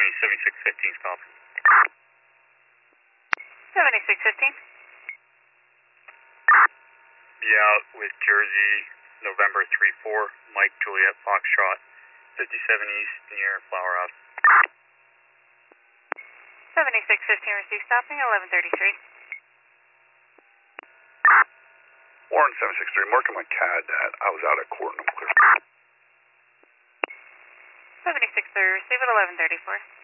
7615 stop. 7615. Be out with Jersey, November 34, Mike Juliet Foxtrot, 57 East near Flower House. 7615 received stopping, 1133. Warren 763, marking my CAD that I was out at court and I'm clear. 76 received at 1134.